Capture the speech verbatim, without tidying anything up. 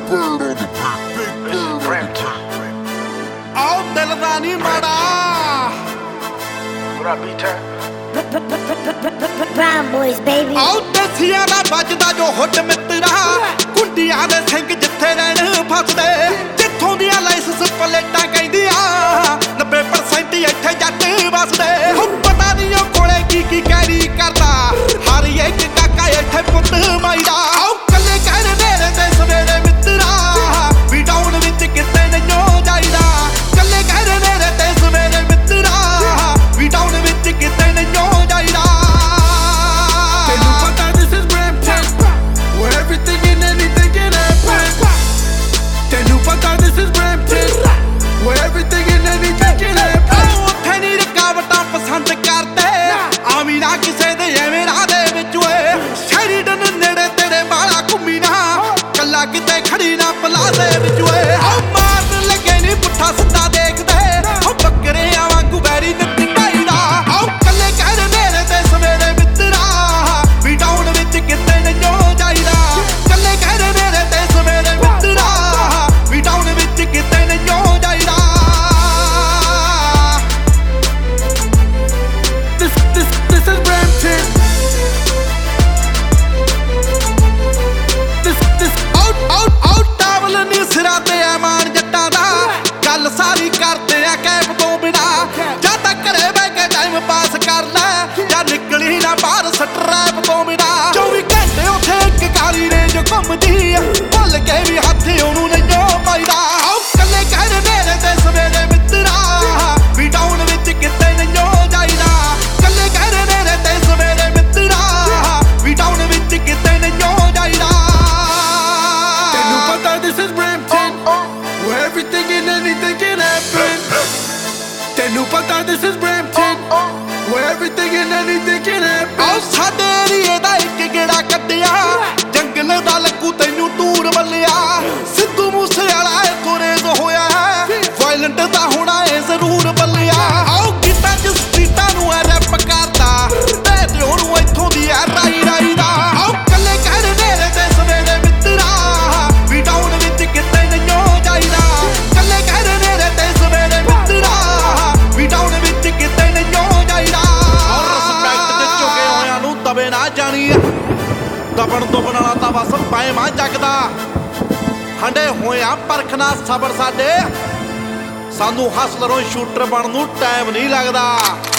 आओ दिल दा नी माड़ा Brown boys, baby. आओ देसियां दा बजदा जो हुट मित्रा कुंडियां दे सिंह जिथे रहन फसदे जिथों दियां लाइसेंस प्लेटां कहंदियां नब्बे परसेंट इत्थे जट वसदे हुण पता नहीं ओ कोले की की कैरी करदा हर एक काका इत्थे पुੱਤ माईदा आओ कल्ले कहर नेरे ते सवेरे मित्रा भी डाउन विच किते नहीं जाईदा कल्ले कहर नेरे ते सवेरे मित्रा भी डाउन विच किते नहीं जाईदा This is Brampton, where everything and anything can happen. ਉੱਥੇ ਨੀ ਰੁਕਾਵਟਾਂ ਪਸੰਦ ਕਰਦੇ ਆਵੀਂ ਨਾ ਕਿਸੇ ਦੇ ਐਵੇਂ ਰਾਹ ਦੇ ਵਿੱਚ ਓਏ ਸ਼ੈਰੀਡਨ ਨੇੜੇ ਤੇਰੇ ਵਾਲਾ ਘੁੰਮੀ ਨਾ ਕੱਲਾ ਕਿਤੇ ਖੜੀ ਨਾ ਪਲਾਜ਼ੇ ਵਿੱਚ ਓਏ ਆਹ ਮਾਰਨ ਲੱਗੇ ਨੀ ਪੁੱਠਾ ਸਿੱਧਾ ਦੇਖਦੇ ਉਹ ਬੱਕਰਿਆਂ ਵਾਂਗੂ ਬੈਰੀ ਨਿੱਤੀ ਢਾਈਦਾ ਆਹ ਕੱਲੇ ਕਹਿਰ ਨੇੜੇ ਤੇ ਸਵੇਰੇ ਮਿੱਤਰਾ ਵੀ ਡਾਊਨ ਵਿੱਚ ਕਿਤੇ ਨਹੀਂ ਜਾਈਦਾ ਕੱਲੇ ਕਹਿਰ ਨੇੜੇ ਤੇ ਸਵੇਰੇ ਮਿੱਤਰਾ ਵੀ ਡਾਊਨ ਵਿੱਚ ਕਿਤੇ ਨਹੀਂ ਜਾਈਦਾ This, this, this is Brampton. This, this. Out out out towel ਨੀ ਸਿਰਾਂ ਤੇ ਆ ਮਾਨ ਜੱਟਾਂ ਦਾ ਗੱਲ ਸਾਰੀ ਕਰਦੇ ਆ ਕੈਪ ਤੋਂ ਬਿਨਾ ਜਾਂ ਤਾਂ ਘਰੇ ਬਹਿ ਕੇ ਟਾਈਮ ਪਾਸ ਕਰ ਲੈ ਜਾਂ ਨਿਕਲੀ ਨਾ ਬਾਹਰ ਸਟਰੈਪ ਤੋਂ ਬਿਨਾ ਚੌਵੀ ਘੰਟੇ ਉੱਥੇ ਇੱਕ ਕਾਲੀ ਰੇਂਜ ਘੁੰਮਦੀ ਆ ਭੁੱਲ ਕੇ ਵੀ ਹੱਥ ਉਹਨੂੰ ਨਹੀਂ ਪਾਈਦਾ ਆਓ ਕੱਲੇ ਕਹਿਰ ਨੇਰੇ ਤੇ ਸਵੇਰੇ ਮਿੱਤਰਾ ਵੀ ਡਾਊਨ ਵਿੱਚ ਕਿਤੇ ਨਹੀਂ ਜਾਈਦਾ ਕੱਲੇ ਕਹਿਰ ਨੇਰੇ ਤੇ ਸਵੇਰੇ ਮਿੱਤਰਾ ਵੀ ਡਾਊਨ ਵਿੱਚ ਕਿਤੇ ਨਹੀਂ ਜਾਈਦਾ ਤੈਨੂੰ ਪਤਾ this is Brampton, where everything and anything can happen. ਤੈਨੂੰ ਪਤਾ this is Brampton, where everything and anything can happen. ਆਓ ਸਾਡੇ ਏਰੀਏ ਦਾ ਇੱਕ ਗੇੜਾ ਕੱਢਿਆ ਜੰਗਲ ਦਾ ਲੱਗੂ ਤੈਨੂੰ ਟੂਰ ਵੱਲਿਆ ਸਿੱਧੂ ਮੂਸੇ ਵਾਲਾ ਇੱਥੋਂ ਰੇਜ਼ ਹੋਇਆ ਵਾਇਲੈਂਟ ਦਾ ਹੋਣਾ ਏ ਜ਼ਰੂਰ ਬੱਲਿਆ ਆਓ ਗੀਤਾਂ ਚ ਸਟਰੀਟਾਂ ਨੂੰ ਐ ਰੈਪ ਕਰਦਾ ਤੇ ਤੇ ਉਹਨੂੰ ਇੱਥੋਂ ਦੀ ਐ ਰਾਈ ਰਾਈ ਦਾ ਆਓ ਕੱਲੇ ਕਹਿਰ ਨੇਰੇ ਤੇ ਸਵੇਰੇ ਮਿੱਤਰਾ ਵੀ ਡਾਊਨ ਵਿੱਚ ਕਿਤੇ ਨਹੀਂ ਜਾਈਦਾ ਕੱਲੇ ਕਹਿਰ ਨੇਰੇ ਤੇ ਸਵੇਰੇ ਮਿੱਤਰਾ ਵੀ ਡਾਊਨ ਵਿੱਚ ਕਿਤੇ ਨਹੀਂ ਜਾਈਦਾ ਔਰ ਰਿਸਪੈਕਟ ਦੇ ਝੁਕੇ ਹੋਇਆਂ ਨੂੰ ਦਬੇ ਨਾ ਜਾਣੀ ਦਬਣ ਦੁਬਣ ਵਾਲਾ ਤਾਂ ਬਸ ਪੈਮਾ ਜਗਦਾ ਹੰਡੇ ਹੋਇਆ ਪਰਖਣਾ ਸਬਰ ਸਾਡੇ ਸਾਨੂੰ ਹਸਲਰੋਂ ਸ਼ੂਟਰ ਬਣਨ ਨੂੰ ਟਾਈਮ ਨਹੀਂ ਲੱਗਦਾ।